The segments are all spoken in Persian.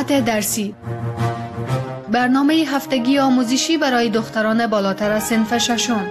ساعت درسی، برنامه هفتگی آموزشی برای دختران بالاتر از صنف ششم.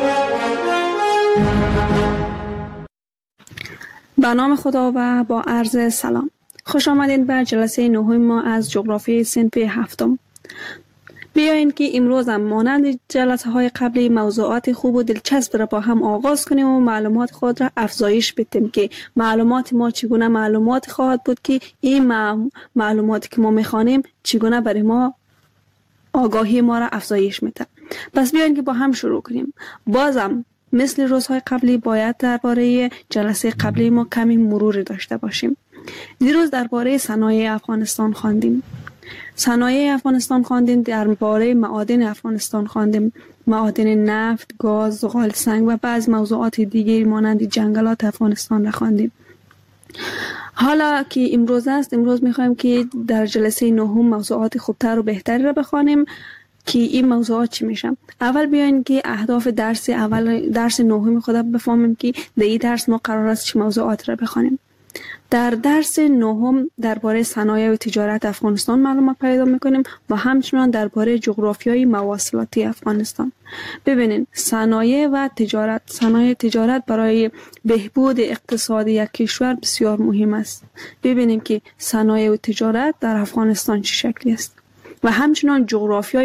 به نام خدا و با عرض سلام. خوش آمدید به جلسه نهم ما از جغرافی صنف هفتم. بیایید که امروز هم مانند جلسه های قبلی موضوعات خوب و دلچسب را با هم آغاز کنیم و معلومات خود را افزایش بدیم که معلومات ما چگونه معلومات خواهد بود که این معلوماتی که ما میخوانیم چگونه برای ما آگاهی ما را افزایش میده. پس بیایید که با هم شروع کنیم. بازم مثل روزهای قبلی باید درباره جلسه قبلی ما کمی مروری داشته باشیم. دیروز درباره صنایع افغانستان خواندیم. صنایع افغانستان خواندیم، درباره معادن افغانستان خواندیم، معادن نفت، گاز، زغال سنگ و بعض موضوعات دیگری مانند جنگلات افغانستان را خواندیم. حالا که امروز است، امروز می‌خوایم که در جلسه نهم موضوعات خوبتر و بهتری را بخوانیم که این موضوعات چی میشن. اول بیاین که اهداف درس نهم خود بفهمیم که در این درس ما قرار است چه موضوعات را بخوانیم. در درس نهم درباره صنایع و تجارت افغانستان معلومات پیدا میکنیم و همچنان درباره جغرافیای مواصلاتی افغانستان. ببینید، صنایع و تجارت برای بهبود اقتصادی یک کشور بسیار مهم است. ببینیم که صنایع و تجارت در افغانستان چه شکلی است و همچنان جغرافیای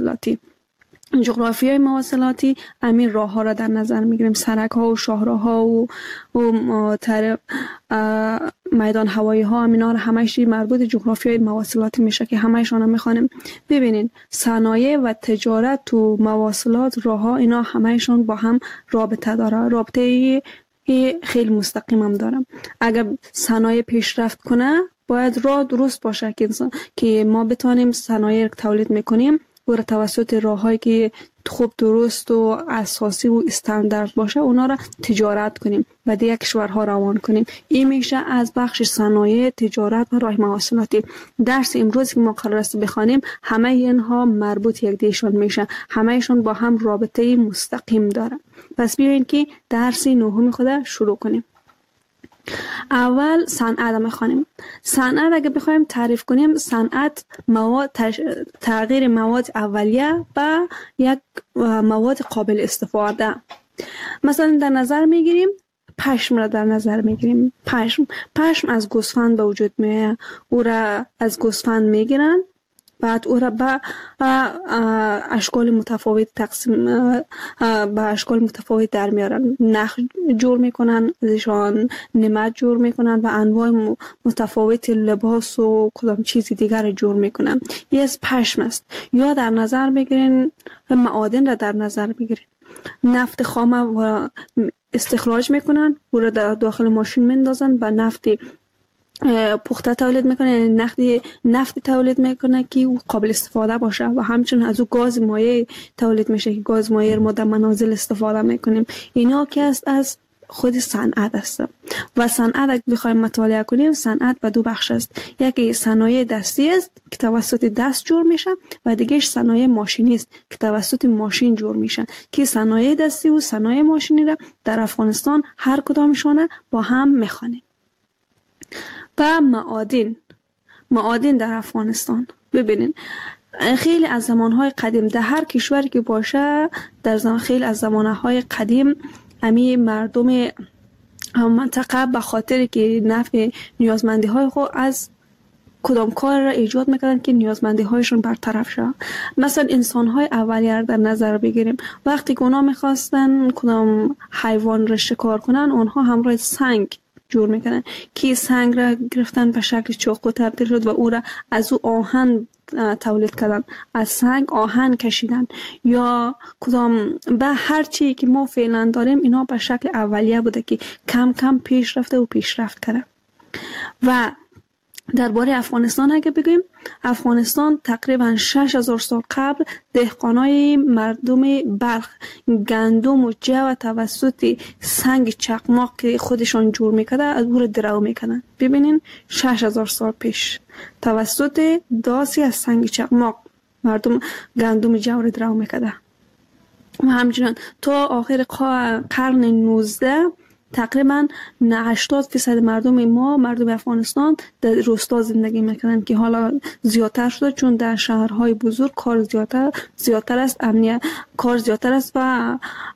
مواصلاتی امین راه ها را در نظر میگیریم، سرک ها و شاهراه ها و میدان هوایی ها، امینا را همش مربوط جغرافیای مواصلاتی میشه که همشون میخوانیم. ببینین، صنایع و تجارت و مواصلات، راه ها، اینا همشون با هم رابطه داره، رابطه خیلی مستقیم هم داره. اگر صنایع پیشرفت کنه باید راه درست باشه که ما بتونیم صنایع تولید میکنیم و توسط راه‌هایی که خوب، درست و اساسی و استاندارد باشه اونا را تجارت کنیم و دیگه کشورها روان کنیم. این میشه از بخش صنایع، تجارت و راه مواصلاتی. درس امروز که ما قرار است بخوانیم همه اینها مربوط یک دیشان میشه، همهشون با هم رابطه مستقیم داره. پس بیاین که درس نهم خود شروع کنیم. اول صنعت میخوانیم. صنعت اگه بخوایم تعریف کنیم، صنعت تغییر مواد اولیه به یک مواد قابل استفاده. مثلا در نظر میگیریم پشم را در نظر میگیریم. پشم از گوسفند به وجود میاد، او را از گوسفند میگیرن، بعد او را به اشکال متفاوت به اشکال متفاوت در میارن. نخ جور میکنن، ازشان نمد جور میکنن و انواع متفاوت لباس و کدام چیز دیگر جور میکنن. یه از پشم است. یا در نظر بگیرین معادن را در بگیرین. نفت خام و استخراج میکنن، او را در داخل ماشین میندازن، با نفت پخته تولید میکنه، نفت تولید میکنه که او قابل استفاده باشه و همچنین از او گاز مایع تولید میشه که گاز مایع ما در منازل استفاده میکنیم. اینا که است از خود صنعت است. و صنعت اگه بخوایم مطالعه کنیم، صنعت به دو بخش است. یکی صنایع دستی است که توسط دست جور میشه و دیگه صنایع ماشینی است که توسط ماشین جور میشن. که صنایع دستی و صنایع ماشینی را در افغانستان هر کدامشون با هم میخوانیم. و معادن در افغانستان. ببینین، خیلی از زمانهای قدیم در هر کشوری که باشه، خیلی از زمانهای قدیم امی مردم منطقه به خاطر که نفع نیازمندی های خود از کدام کار را ایجاد میکردن که نیازمندی هایشون برطرف شد. مثلا انسان های اولیه را در نظر بگیریم، وقتی که اونا میخواستن کدام حیوان را شکار کنن، اونها همراه سنگ جور میکنن که سنگ را گرفتن به شکل چاقو تبدیل شد و او را از او آهن تولید کردن، از سنگ آهن کشیدن. یا کدام به هر چی که ما فعلا داریم اینا به شکل اولیه بوده که کم کم پیشرفت کرده. و درباره افغانستان اگه بگیم، افغانستان تقریبا 6000 سال قبل دهقانای مردم بلخ گندم و جو توسط سنگ چقماق که خودشان جور میکرده از او را درو میکنن. ببینین، 6000 سال پیش توسط داسی از سنگ چقماق مردم گندم جو را درو میکرده. و همچنان تا آخر قرن 19 تقریبا 80% مردم ما، مردم افغانستان در روستا زندگی میکنن که حالا زیادتر شده چون در شهرهای بزرگ کار زیادتر است، امنیت کار زیادتر است و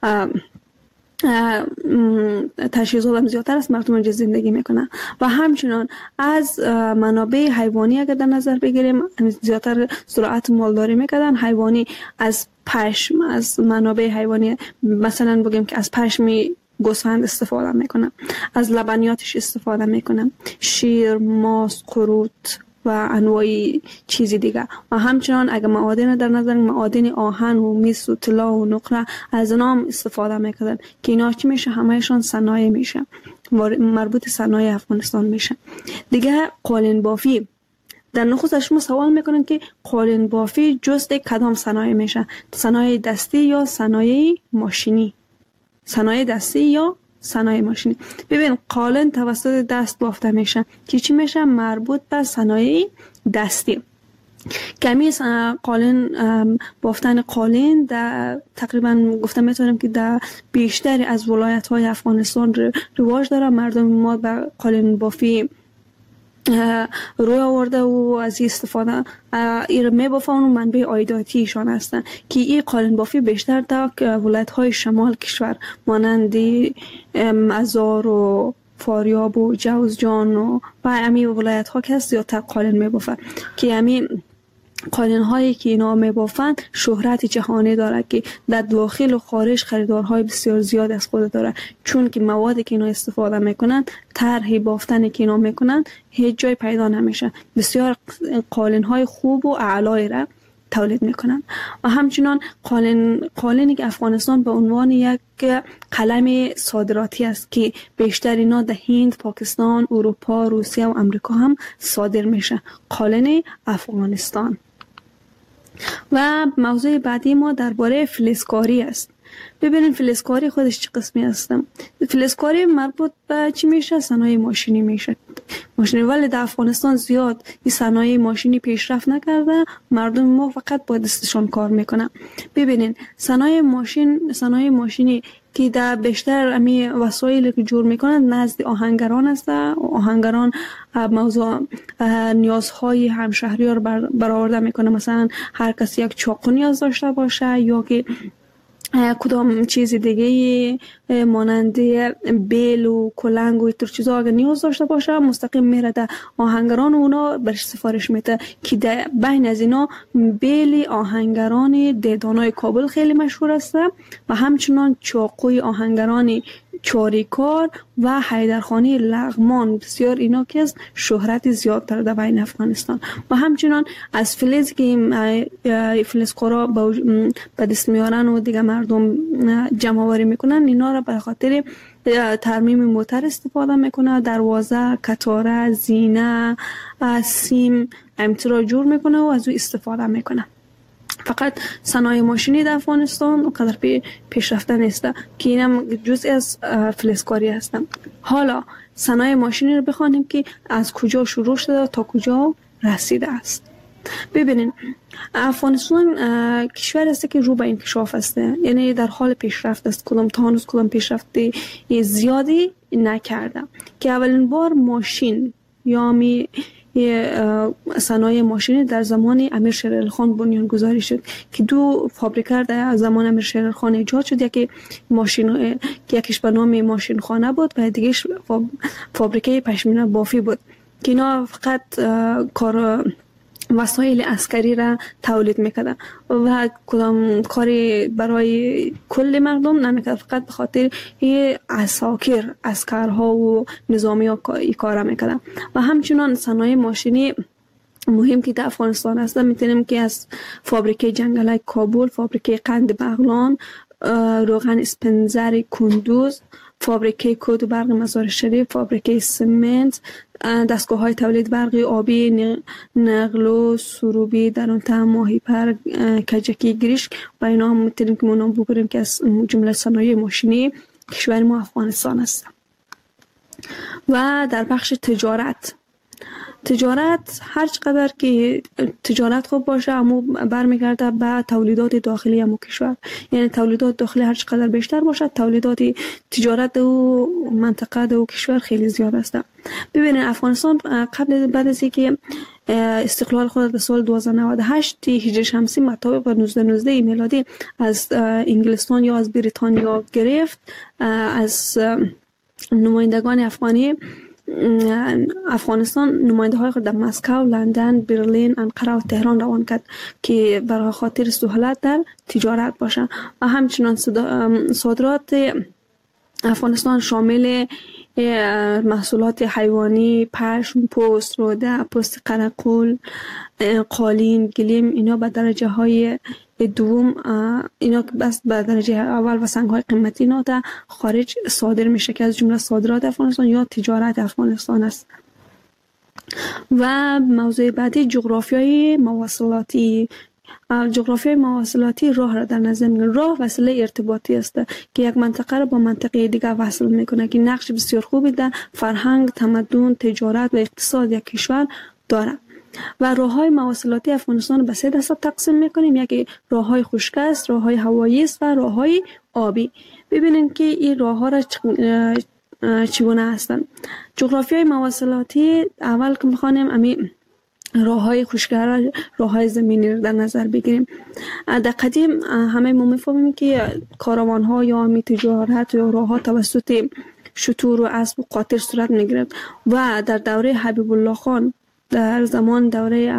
تجهیزات هم زیادتر است، مردم اینجا زندگی میکنن. و همچنان از منابع حیوانی اگر در نظر بگیریم زیادتر زراعت مالداری میکردن. حیوانی از پشم، از منابع حیوانی مثلا بگیم که از پشم گوسفند استفاده میکنن، از لبنیاتش استفاده میکنن، شیر، ماست، قروت و انواع چیزی دیگه. و همچنان اگر معادن در نظر، معادن آهن و مس و طلا و نقره از اینا هم استفاده میکنن که اینا چی میشه؟ همهشون صنایع میشه، مربوط صنایع افغانستان میشه. دیگه قالین بافی، در نخست شما سوال میکنن که قالین بافی جزء کدام صنایع میشه؟ صنایع دستی یا صنایع ماشینی؟ صنایع دستی یا صنایع ماشینی. ببین قالین توسط دست بافته میشه که چی میشه؟ مربوط به صنایع دستی. کمی قالین، بافتن قالین در تقریبا گفته میتونم که در بیشتر از ولایت های افغانستان رواج داره. مردم ما به قالین بافی روی آورده و از این استفاده ایر میبافن و منبع عایداتیشان هستن که این قالین بافی بیشتر در ولایت های شمال کشور مانند مزار و فاریاب و جوزجان و امی ولایت ها که زیادتر قالین میبافن که امی قالین هایی که اینا میبافند شهرت جهانی داره که در داخل و خارج خریدارهای بسیار زیاد از خود داره، چون که موادی که اینا استفاده میکنن، طرح بافتنی که اینا میکنن هیچ جای پیدا نمیشه. بسیار قالین های خوب و اعلایی را تولید میکنن. و همچنان قالینی که افغانستان به عنوان یک قلم صادراتی است که بیشتر اینا در هند، پاکستان، اروپا، روسیه و امریکا هم صادر میشه. قالین افغانستان. و موضوع بعدی ما درباره فلزکاری است. ببینید فلزکاری خودش چه قسمی هستم؟ فلزکاری مربوط به چی میشه؟ صنایع ماشینی میشه. ولی در افغانستان زیاد این صنایع ماشینی پیشرفت نکرده، مردم ما فقط با دستشان کار میکنن. ببینید صنایع ماشینی که در بیشتر امی وسایلی که جور میکنن نزد آهنگران است. آهنگران موضوع نیازهای همشهریار برآورده میکنه. مثلا هر کسی یک چاقو نیاز داشته باشه یا که کدام چیز دیگه مانند بیل و کلنگ و اینطور چیزا اگر نیاز داشته باشه مستقیم میره در آهنگران و اونا برش سفارش میده که در بین از اینا بیل آهنگران دیدانای کابل خیلی مشهور است و همچنان چاقوی آهنگران چاریکار و حیدرخانی لغمان بسیار اینا که از شهرت زیاد داره در بین افغانستان. و همچنان از فلز که فلزکارا به دست میارن و دیگه مردم جمع آوری میکنن، اینا را به خاطر ترمیم موتر استفاده میکنه. دروازه، کتاره، زینه، سیم امترا جور میکنه و از او استفاده میکنه. فقط صنایع ماشینی در افغانستان قدر پیشرفته نیست که اینم جزئی از فلزکاری هستن. حالا صنایع ماشینی رو بخوانیم که از کجا شروع شده تا کجا رسیده است. ببینین افغانستان کشور است که رو به انکشاف است، یعنی در حال پیشرفت است. کدام پیشرفت زیادی نکرده که اولین بار ماشین یا صنایع ماشینی در زمان امیر شیر علی خان بنیان گذاری شد که دو فابریکه در زمان امیر شیر علی خان ایجاد شد. یکیش به نام ماشین خانه بود و دیگهش فابریکه پشمینه بافی بود که اینا فقط کار وسایل عسکری را تولید میکردن و کدام کاری برای کل مردم نمیکرد، فقط به خاطر عسکرها و نظامی ها کار میکردن. و همچنان صنایع ماشینی مهم که در افغانستان هست میتونیم که از فابریکه جنگلک کابل، فابریکه قند بغلان، روغن اسپنزر کندوز، فابریکه کود و برق مزار شریف، فابریکه سمنت، دستگاه های تولید برق آبی نقل سروبی در اون تهم ماهی پر کجکی گریشک و اینا هم میتونیم که منام بگیریم که از جمله صنایع ماشینی کشور ما افغانستان است. و در بخش تجارت تجارت هر چقدر که تجارت خوب باشه اما برمیگرده به تولیدات داخلی همون کشور. یعنی تولیدات داخلی هر چقدر بیشتر باشه تولیدات تجارت و منطقه و کشور خیلی زیاد است. ببینید افغانستان بعد از اینکه استقلال خود در سال 1298 هجری شمسی مطابق با 1919 میلادی از انگلستان یا از بریتانیا گرفت، از نمایندگان افغانستان نماینده های خود در مسکو، لندن، برلین، انقره و تهران روان کرد که برای خاطر سهولت در تجارت باشه. و همچنان صادرات افغانستان شامل محصولات حیوانی، پشم، پوست، روده، پوست قرقل، قالین، گلیم، اینا به درجه های دوم، اینا بس به درجه اول و سنگ های قیمتی اینا در خارج صادر میشه که از جمله صادرات افغانستان یا تجارت افغانستان است. و موضوع بعدی جغرافیای مواصلاتی. جغرافیای مواصلاتی راه را در نظر میگیره. راه وسیله ارتباطی است که یک منطقه را با منطقه دیگر وصل میکنه که نقش بسیار خوبی در فرهنگ، تمدن، تجارت و اقتصاد یک کشور داره. و راههای مواصلاتی افغانستان به 3 دسته تقسیم میکنیم. یکی راههای خشک است، راههای هوایی است و راههای آبی. ببینید که این راهها را چگونه هستند. جغرافیای مواصلاتی اول که میخوانیم امی راههای خشک، راههای زمینی رو در نظر بگیریم. در قدیم همه ما میفهمیم که کاروان‌ها یا امی تجارت یا راهها توسط شتور و اسب و قاطر صورت میگیرد و در دوره حبیب الله خان، در زمان دوره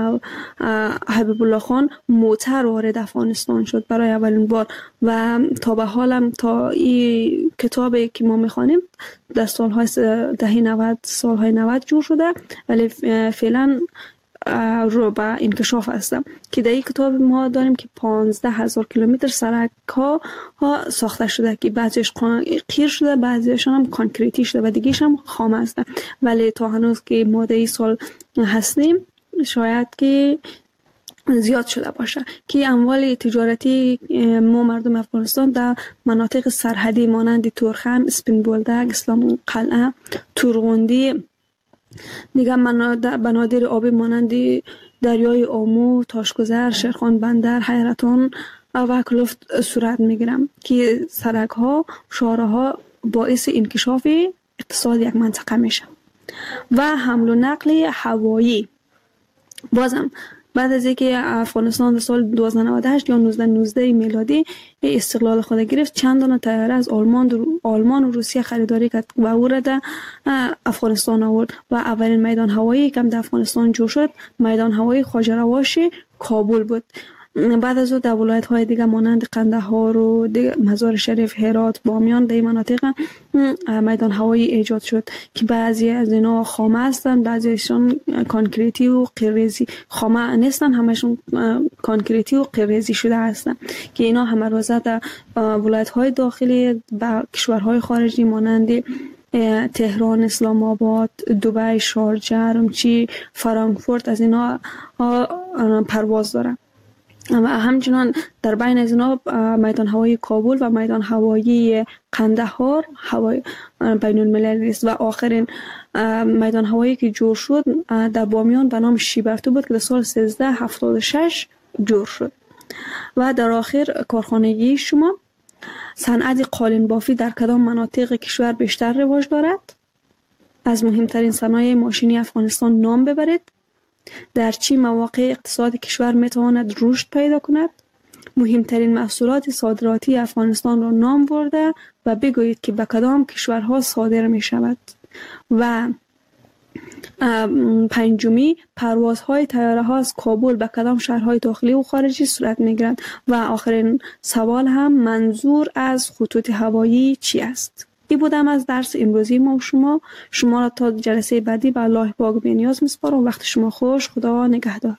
حبیب الله خان موتر وارد افغانستان شد برای اولین بار و تا به حالم تا این کتابی که ما میخوانیم در سالهای دهه 90 سالهای 90 جور شده، ولی فعلا رو به انکشاف هستم که در این کتاب ما داریم که 15,000 کیلومتر سرک ها ساخته شده که بعضیش قیر شده، بعضیش هم کانکریتی شده و دیگهش هم خام است. ولی تا هنوز که ما در این سال هستیم شاید که زیاد شده باشه که اموال تجارتی ما مردم افغانستان در مناطق سرحدی مانند تورخم، اسپین بولدک، اسلام قلعه، تورغوندی، دیگه بنادر آبی مانند دریای آمو، تاشگذر، شیرخان بندر، حیرتان و کلفت صورت میگیرم که سرک ها، شارع ها باعث انکشاف اقتصاد یک منطقه میشه. و حمل و نقل هوایی بازم بعد از اینکه افغانستان در سال 1298 یا 1919 میلادی استقلال خود گرفت، چند دانه طیاره از آلمان و روسیه خریداری کرد و او را در افغانستان آورد و اولین میدان هوایی که در افغانستان جوش شد میدان هوایی خواجه رواش کابل بود. بعد از او در ولایت های دیگه مانند قندهار و مزار شریف، هرات، بامیان در این مناطق میدان هوایی ایجاد شد که بعضی از اینا خامه هستند، بعضیشون کانکریتی و قیریزی. خامه نیستن، همشون کانکریتی و قیریزی شده هستند که اینا همه روزه در ولایت های داخلی و کشورهای خارجی مانند تهران، اسلام آباد، دبی، شارجه، رمچی، فرانکفورت از اینا پرواز داره. و همچنان در بین از اینا میدان هوایی کابل و میدان هوایی قندهار هوای بین المللی است. و آخرین میدان هوایی که جور شد در بامیان به نام شیبرتو بود که در سال 1376 جور شد. و در آخر کارخانگی شما، صنعت قالین بافی در کدام مناطق کشور بیشتر رواج دارد؟ از مهمترین صنایع ماشینی افغانستان نام ببرید. در چه مواقع اقتصاد کشور میتواند رشد پیدا کند؟ مهمترین محصولات صادراتی افغانستان را نام برده و بگویید که به کدام کشورها صادر می شود. و پنجمی، پروازهای طیاره ها از کابل به کدام شهرهای داخلی و خارجی صورت می گیرد؟ و آخرین سوال هم، منظور از خطوط هوایی چی است؟ این بودم از درس امروزی ما و شما را تا جلسه بعدی به الله پاک بی‌نیاز میسپارم. وقت شما خوش. خدا نگهدار.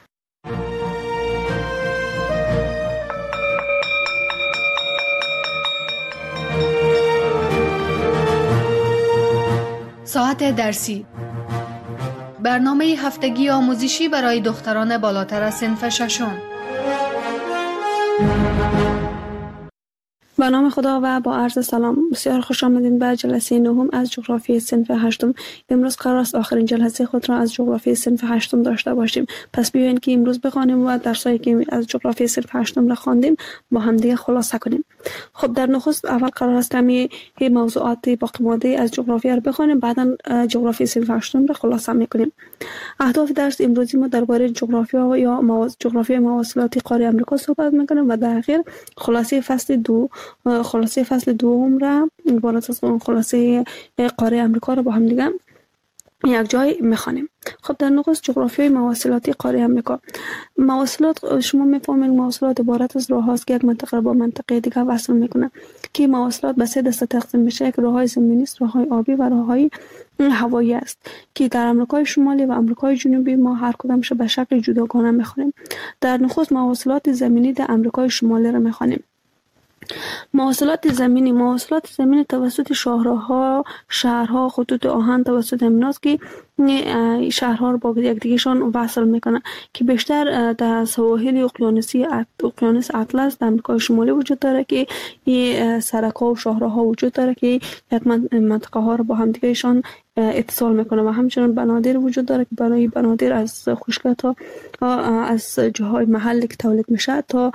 ساعت درسی، برنامه هفتگی آموزشی برای دختران بالاتر از صنف ششم. به نام خدا و با عرض سلام. بسیار خوش آمدین به جلسه نهم از جغرافی صنف هشتم. امروز قرار است آخرین جلسه خود را از جغرافی صنف هشتم داشته باشیم. پس بیاین که امروز بخوانیم و درسایی که از جغرافی صنف هشتم را خواندیم با هم دیگه خلاصه کنیم. خب در نخست اول قرار است کمی موضوعات باقی مانده از جغرافی را بخوانیم، بعدا جغرافی صنف هشتم را خلاصه میکنیم. اهداف درس امروزی ما درباره جغرافیا یا جغرافی مواصلاتی قاره آمریکا صحبت میکنیم و در اخیر خلاصه فصل دوم را عبارت از خلاصه قاره آمریکا را با هم دیگه یک جای میخوانیم. خب در نخست جغرافیای مواصلاتی قاره آمریکا. مواصلات شما میفهمید مواصلات عبارت از راه هاست که یک منطقه با منطقه دیگه وصل میکنه، که مواصلات به 3 دسته تقسیم میشه، که راههای زمینی است، راههای آبی و راههای هوایی است، که در آمریکای شمالی و آمریکای جنوبی ما هر کدامش به شکل جداگانه میخوانیم. در نخست مواصلات زمینی در آمریکای شمالی را میخوانیم. مواصلات زمینی توسط شاهراها، شهرها، خطوط آهن توسط امناست که شهرها رو با یکدیگهشان وصل میکنه، که بیشتر در سواحل اقیانوس اطلس در آمریکای شمالی وجود داره، که این سرک‌ها و شاهراها وجود داره که یک منطقه ها رو با هم دیگهشان اتصال میکنه. و همچنین بنادر وجود داره که برای بنادر از خشکی تا از جاهای محلی که تولید میشه تا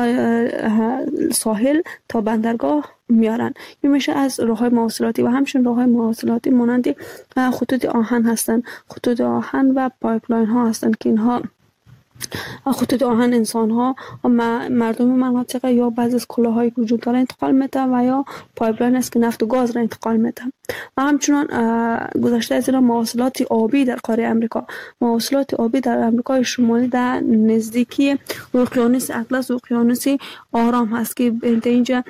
ساحل تا بندرگاه میارن. این میشه از راههای مواصلاتی. و همچنین راههای مواصلاتی مانند خطوط آهن هستند، خطوط آهن و پایپلاین ها هستند، که اینها خطوط آهن انسان ها مردم مناطق یا بعضی از کلاهایی که وجود داره انتقال میده، و یا پایپلاین است که نفت و گاز را انتقال میده. و همچنان گذشته از اینا مواصلات آبی در قاره آمریکا. مواصلات آبی در آمریکای شمالی در نزدیکی اقیانوس اطلس و اقیانوس آرام هست، که اینجا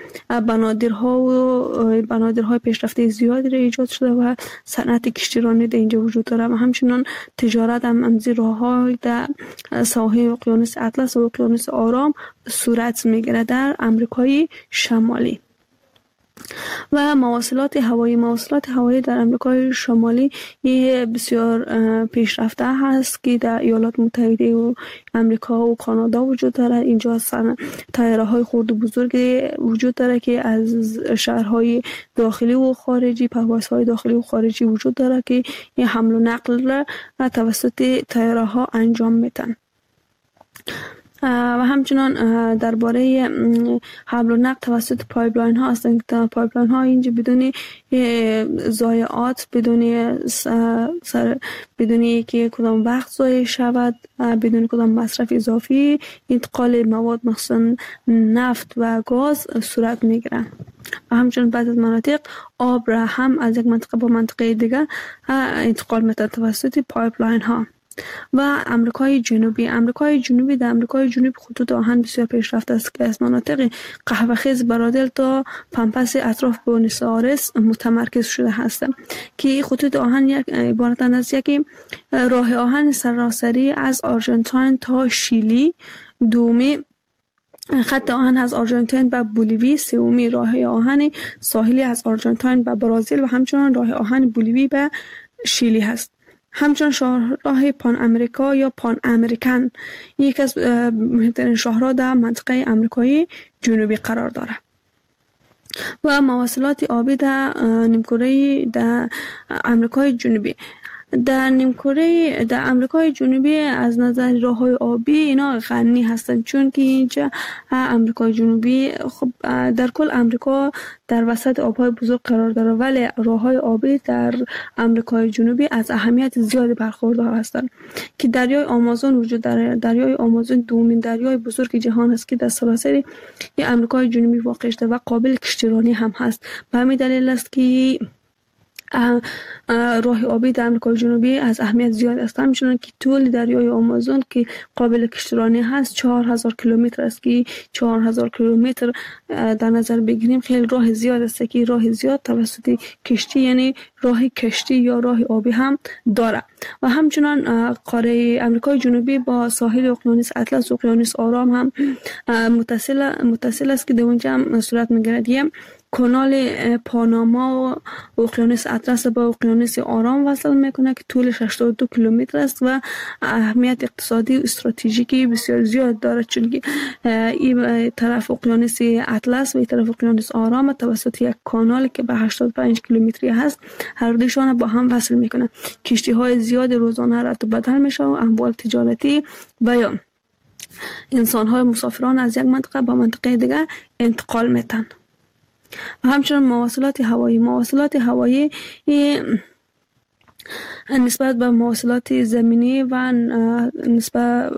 بنادرهای پیشرفته زیادی را ایجاد شده و صنعت کشتیرانی در اینجا وجود داره. و همچنان تجارت هم از راه‌های در ساحل اقیانوس اطلس و اقیانوس آرام صورت میگیره در آمریکای شمالی. و مواصلات هوایی در آمریکای شمالی بسیار پیشرفته هست، که در ایالات متحده و آمریکا و کانادا وجود داره. اینجا طیاره‌های خرد و بزرگ وجود داره که از شهرهای داخلی و خارجی، پروازهای داخلی و خارجی وجود داره، که این حمل و نقل را توسط طیاره‌ها انجام میدن. و همچنان درباره حمل و نقل توسط پایپلاین ها هستند، که پایپلاین ها اینجا بدون ضایعات، بدون که کدام وقت ضایع شود، بدون کدام مصرف اضافی انتقال مواد مخصوصا نفت و گاز صورت میگیره. و همچنین بعضی از مناطق آب را هم از یک منطقه با منطقه دیگر انتقال میده توسط پایپلاین ها. و آمریکای جنوبی در آمریکای جنوبی خطوط آهن بسیار پیشرفته است، که از مناطق قهوه‌خیز برادل تا پمپاس اطراف بوئنوس آیرس متمرکز شده هستند، که خطوط آهن عبارتند از یک راه آهن سراسری از آرژانتین تا شیلی، دومی خط آهن از آرژانتین به بولیوی، سومی راه آهن ساحلی از آرژانتین به برزیل و همچنان راه آهن بولیوی به شیلی هست. همچنان شاهراه پان امریکا یا پان امریکن یک از مهمترین شاهراه در منطقه آمریکای جنوبی قرار داره. و مواصلات آبی در نیمکره در آمریکای جنوبی. در آمریکای جنوبی از نظر راههای آبی اینا غنی هستند، چون که اینجا آمریکای جنوبی خب در کل آمریکا در وسط آبهای بزرگ قرار داره، ولی راههای آبی در آمریکای جنوبی از اهمیت زیادی برخوردار هستند، که دریای آمازون وجود داره. دریای آمازون دومین دریای بزرگ جهان است که در سراسر آمریکای جنوبی واقع شده و قابل کشتیرانی هم هست. به همین دلیل است که راه آبی در آمریکای جنوبی از اهمیت زیاد است. همچنان که طول دریای آمازون که قابل کشتیرانی هست 4000 کیلومتر است، که 4000 کیلومتر در نظر بگیریم خیلی راه زیاد است، که راه زیاد توسط کشتی یعنی راه کشتی یا راه آبی هم داره. و همچنان قاره آمریکای جنوبی با ساحل اقیانوس اطلس و اقیانوس آرام هم متصل است، که در اونجا هم صورت میگیرد. کانال پاناما و اقیانوس اطلس به اقیانوس آرام وصل میکنه که طولش 82 کیلومتر است و اهمیت اقتصادی و استراتژیکی بسیار زیاد داره، چون که این طرف اقیانوس اطلس و این طرف اقیانوس آرام توسط یک کانال که به 85 کیلومتری هست هر دوشان با هم وصل میکنه. کشتی های زیاد روزانه رفت و بدل میشه و اموال تجارتی و یا انسان های مسافران از یک منطقه به منطقه دیگر انتقال میتن. و همچنین مواصلات هوایی نسبت به مواصلات زمینی و نسبت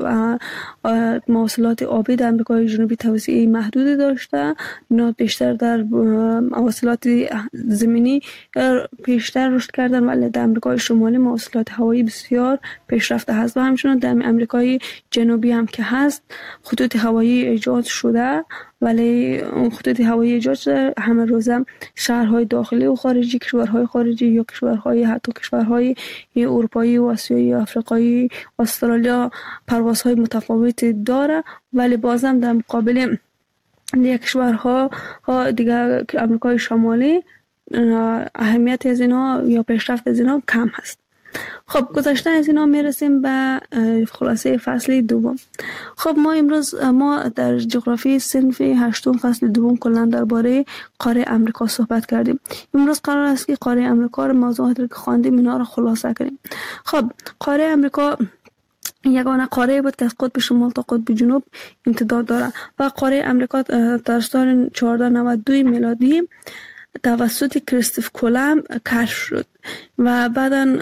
مواصلات آبی در امریکای جنوبی توسعه محدودی داشته. اینا بیشتر در مواصلات زمینی بیشتر رشد کردن، ولی در امریکای شمالی مواصلات هوایی بسیار پیشرفته هست. و همچنین در امریکای جنوبی هم که هست خطوط هوایی ایجاد شده، ولی اون خطوط هوایی ایجاد شده همه روزه شهرهای داخلی و خارجی، کشورهای خارجی یا کشورهای حتی کشورهای اروپایی و آسیایی، آفریقایی، استرالیا پروازهای متفاوتی داره، ولی بازم در مقابل دیگر کشورها دیگر امریکای شمالی اهمیت از اینا یا پیشرفت از اینا کم هست. خب گذشته از اینا میرسیم به خلاصه فصل دوم. خب ما امروز در جغرافی صنف 8 فصل دوم کلا درباره قاره امریکا صحبت کردیم. امروز قرار است که قاره امریکا رو موضوعاتی که خواندیم اینا رو خلاصه کنیم. خب قاره امریکا یگانه قاره بود که از قطب شمال تا قطب جنوب امتداد داره و قاره امریکا در سال 1492 میلادی توسط کریستوف کولومب کشف شد و بعداً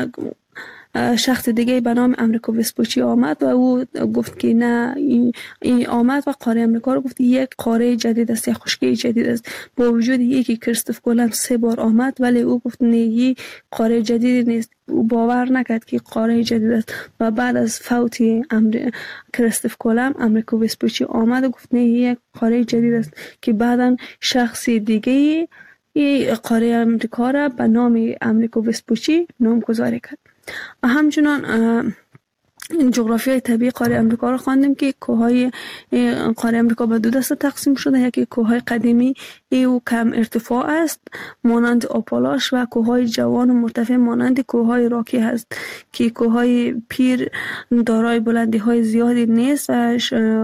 شخص دیگه به نام امریکو وسپوچی آمد و او گفت که نه این آمد و قاره امریکا رو گفت یک قاره جدید است، یک خشکی جدید است. با وجود یکی کریستوف کولومب 3 بار آمد ولی او گفت نه این قاره جدید نیست، او باور نکرد که قاره جدید است و بعد از فوت کریستوف کولومب امریکو وسپوچی آمد و گفت نه یک قاره جدید است که بعداً شخص دیگه این قاره امریکا را به نام امریکو وسپوچی نامگذاری کرد. و همچنان این جغرافیای طبیعی قاره امریکا رو خواندیم که کوههای قاره امریکا به 2 دسته تقسیم شده. یکی کوههای قدیمی و کم ارتفاع است مانند آپالاش و کوههای جوان و مرتفع مانند کوههای راکی هست که کوههای پیر دارای بلندی های زیادی نیست و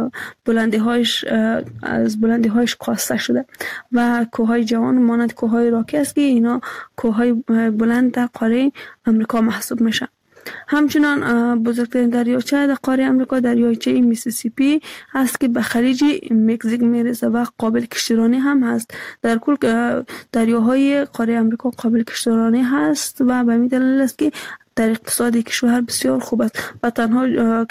از بلندی هایش کاسته شده و کوههای جوان مانند کوههای راکی است که اینا کوههای بلند در قاره امریکا محسوب میشن. همچنان بزرگترین دریاچه در قاره امریکا دریاچه میسیسیپی هست که به خلیج مکزیک میرسه و قابل کشتیرانی هم هست. در کل دریاهای قاره امریکا قابل کشتیرانی هست و به این دلیل است که در اقتصاد کشور بسیار خوب است و تنها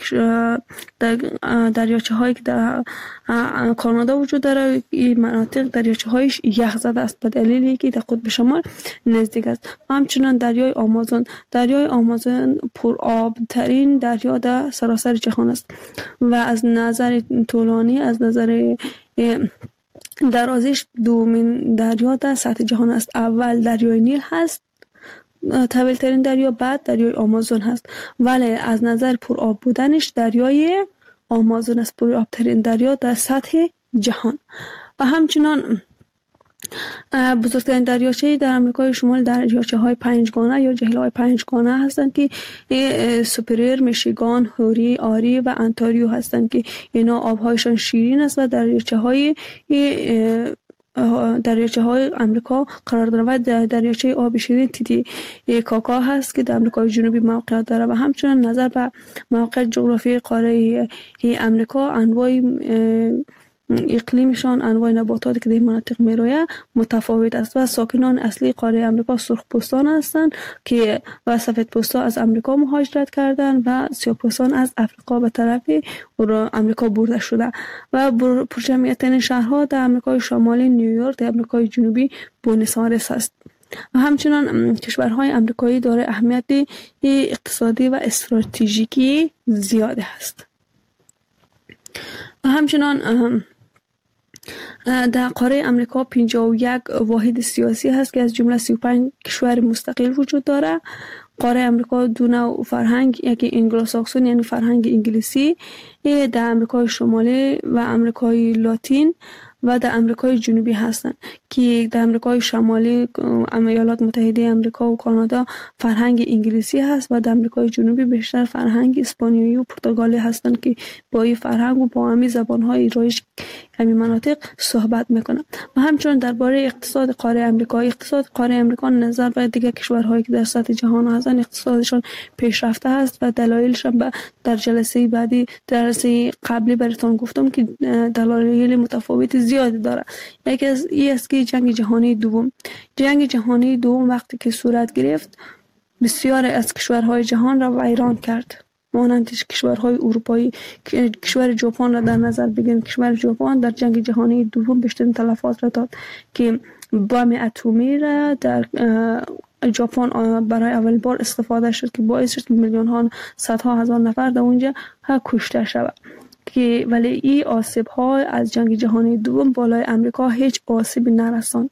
دریاچه هایی که در کانادا وجود داره این مناطق دریاچه هایش یخ زده است به دلیلی که در قطب شمال نزدیک است. همچنان دریای آمازون پر آب ترین دریا در سراسر جهان است و از نظر طولانی از نظر درازیش دومین دریا در سطح جهان است. اول دریای نیل هست طویل ترین دریا، بعد دریای آمازون هست، ولی از نظر پر آب بودنش دریای آمازون است پر آب ترین دریا در سطح جهان. و همچنان بزرگترین دریاچه در امریکای شمال دریاچه های 5 گانه یا جهیل های 5 گانه هستند که سوپریر، میشیگان، هوری، آری و انتاریو هستند که اینا آبهایشان شیرین است و دریاچه های امریکا قرار داره و دریاچه آب شیرین تیتی کاکا هست که در امریکای جنوبی موقعیت داره. و همچنین نظر به موقع جغرافی قاره امریکا انواع اقلیمشان انواع نباتاتی که در مناطق میرویه متفاوت است و ساکنان اصلی قاره امریکا سرخپوستان هستند که و سفیدپوستا از امریکا مهاجرت کردند و سیاه‌پوستان از افریقا به طرف امریکا برده شده و پرجمعیت شهرها در امریکای شمالی نیویورک، در امریکای جنوبی بوئنوس آیرس است. و همچنان کشورهای امریکایی دارای اهمیت اقتصادی و استراتژیکی زیاد است. و همچنان در قاره امریکا 51 واحد سیاسی هست که از جمله 35 کشور مستقل وجود داره. قاره امریکا دو نوع فرهنگ، یکی انگلوساکسون یعنی فرهنگ انگلیسی در امریکای شمالی و امریکای لاتین و در امریکای جنوبی هستند که در امریکای شمالی ایالات متحده آمریکا و کانادا فرهنگ انگلیسی هست و در امریکای جنوبی بیشتر فرهنگ اسپانیایی و پرتغالی هستند که با این فرهنگ و با همین زبان‌های رایج همین مناطق صحبت میکنند. و همچنین درباره اقتصاد قاره آمریکا نظر به دیگر کشورهایی که در سطح جهان هستند اقتصادشان پیشرفته است و دلایلش در جلسه بعدی جلسه قبلی براتون گفتم که دلایل متفاوت زیادی داره. یکی از این است که جنگ جهانی دوم وقتی که صورت گرفت بسیار از کشورهای جهان را ویران کرد، مانند کشورهای اروپایی. کشور ژاپن را در نظر بگیریم، کشور ژاپن در جنگ جهانی دوم بیشترین تلفات را داد که بم اتمی را در ژاپن برای اول بار استفاده شد که باعث شد میلیون ها صدها هزار نفر در اونجا کشته شود. که ولی این آسیب ها از جنگ جهانی دوم بالای امریکا هیچ آسیبی نرساند.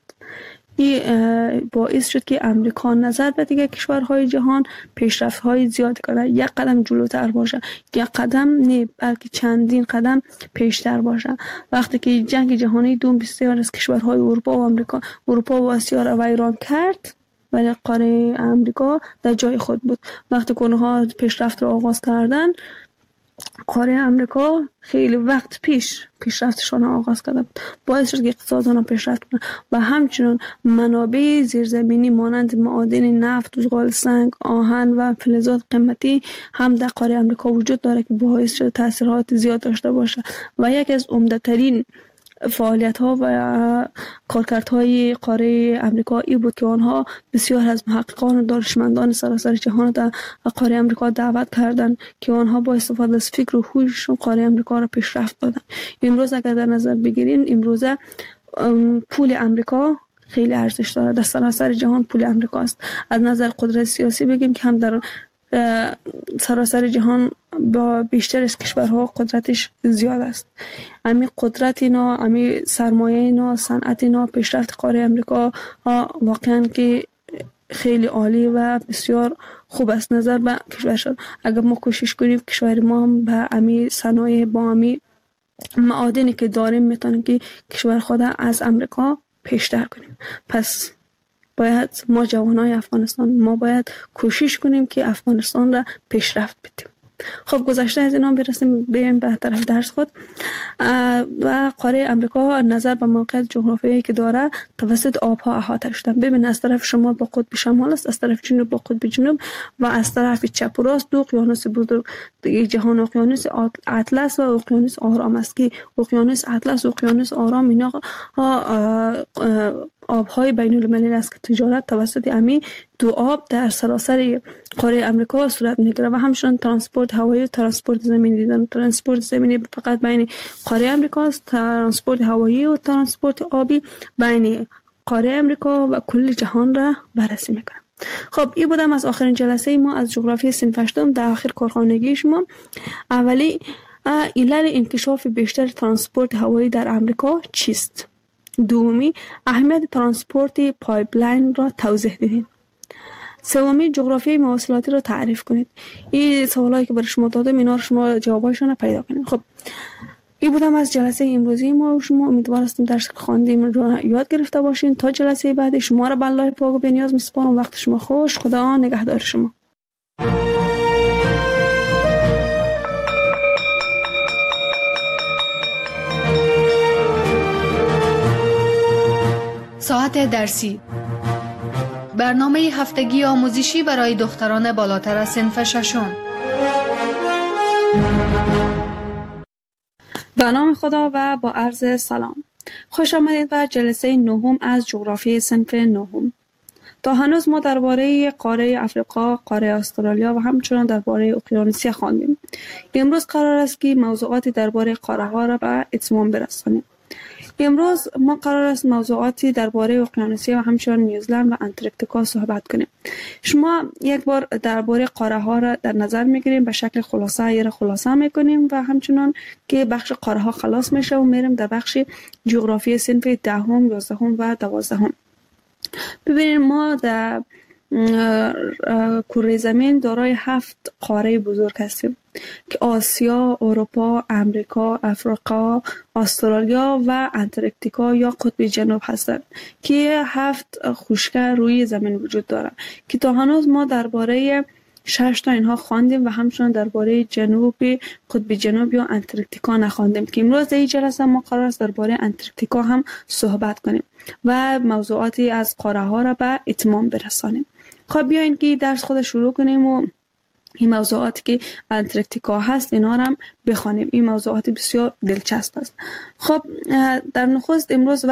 این باعث شد که امریکا نظر به دیگر کشورهای جهان پیشرفت های زیاد کنه، یک قدم جلوتر باشه، یک قدم نه بلکه چندین قدم پیشتر باشه. وقتی که جنگ جهانی دوم بسیار از کشورهای اروپا و آسیا را ویران کرد، ولی قاره امریکا در جای خود بود. وقتی که اونها پیشرفت را آغاز کردن، قاره امریکا خیلی وقت پیشرفتشان آغاز کرده بود، باعث شد که اقتصادشان پیشرفت کنه. و همچنین منابع زیرزمینی مانند معادن نفت، زغال سنگ، آهن و فلزات قیمتی هم در قاره امریکا وجود داره که باعث شده تاثیرات زیاد داشته باشه. و یکی از عمده‌ترین فعالیت ها و کارکردهای قاره امریکا ای بود که آنها بسیار از محققان و دانشمندان سراسر جهان در قاره امریکا دعوت کردند که آنها با استفاده از فکر و هوششون قاره امریکا را پیشرفت دادند. امروز اگر در نظر بگیریم، امروز پول امریکا خیلی ارزش داره، در سراسر جهان پول امریکا است. از نظر قدرت سیاسی بگیم که هم در سراسر جهان با بیشتر از کشورها قدرتش زیاد است. امی قدرت اینا، امی سرمایه اینا، صنعت اینا، پیشرفت قاره امریکا واقعا که خیلی عالی و بسیار خوب است نظر به کشورشان. اگر ما کوشش کنیم کشور ما هم به امی صنایع با امی معادنی که داریم میتونیم که کشور خود از امریکا پیشتر کنیم. پس باید ما جوانای افغانستان باید کوشش کنیم که افغانستان را پیشرفت بدیم. خب گذشته از اینا برسیم به طرف درس خود. و قاره امریکا نظر به موقعیت جغرافیایی که داره توسط آبها احاطه شده. ببین از طرف شمال با قطب شمال است، از طرف جنوب با قطب جنوب و از طرف چپ و راست دو اقیانوس بزرگ جهان، اقیانوس اطلس و اقیانوس آرام است که اقیانوس اطلس و اقیانوس آرام اینا آبهای بین المللی است که تجارت توسط امی دو آب در سراسر قاره امریکا صورت میگیره. و همچنین ترانسپورت هوایی و ترانسپورت زمینی دیدن. ترانسپورت زمینی فقط بین قاره امریکا است، ترانسپورت هوایی و ترانسپورت آبی بین قاره امریکا و کل جهان را بررسی میکنه. خب این بودم از آخرین جلسه ما از جغرافی صنف هشتم در آخر کارخانگی شما. اولی علل انکشاف بیشتر ترانسپورت هوایی در امریکا چیست؟ دومی اهمیت ترانسپورت پایپلاین را توضیح دهید. سومی جغرافیای مواصلاتی را تعریف کنید. این سوالایی که برای شما دادم اینا رو شما جوابایشون رو پیدا کنید. خب این بودم از جلسه امروزی ما. شما امیدوار هستیم درس خواندیم رو یاد گرفته باشین. تا جلسه بعد شما را به الله پاک و بی‌نیاز میسپارم. وقت شما خوش. خدا نگهدار شما. ساعت درسی، برنامه هفتگی آموزشی برای دختران بالاتر از صنف ششم. به نام خدا و با عرض سلام. خوش آمدید به جلسه نهم از جغرافی صنف نهم. تا هنوز ما درباره قاره افریقا، قاره استرالیا و همچنین درباره اقیانوسیه خواندیم. امروز قرار است که موضوعاتی درباره قاره ها را به اتمام برسانیم. امروز ما قرار است موضوعاتی درباره اقیانوسیه و همچنین نیوزلند و انتارکتیکا صحبت کنیم. شما یک بار درباره قاره ها را در نظر میگیریم، به شکل خلاصه میکنیم و همچنین که بخش قاره ها خلاص میشه و میریم در بخش جغرافی صنف 10، 11 و 12. ببینید ما در کره زمین دارای 7 قاره بزرگ هستیم. که آسیا، اروپا، امریکا، افریقا، استرالیا و انتارکتیکا یا قطب جنوب هستند که 7 خشکی روی زمین وجود دارند که تا هنوز ما درباره 6 تا اینها خواندیم و همچنان درباره قطب جنوب یا انتارکتیکا نخواندیم که امروز در این جلسه ما قرار است درباره انتارکتیکا هم صحبت کنیم و موضوعاتی از قاره ها را به اتمام برسانیم. خب بیاین که درس خود شروع کنیم و این موضوعاتی که انتارکتیکا هست اینا را هم بخوانیم. این موضوعات بسیار دلچسب است. خب در نخست امروز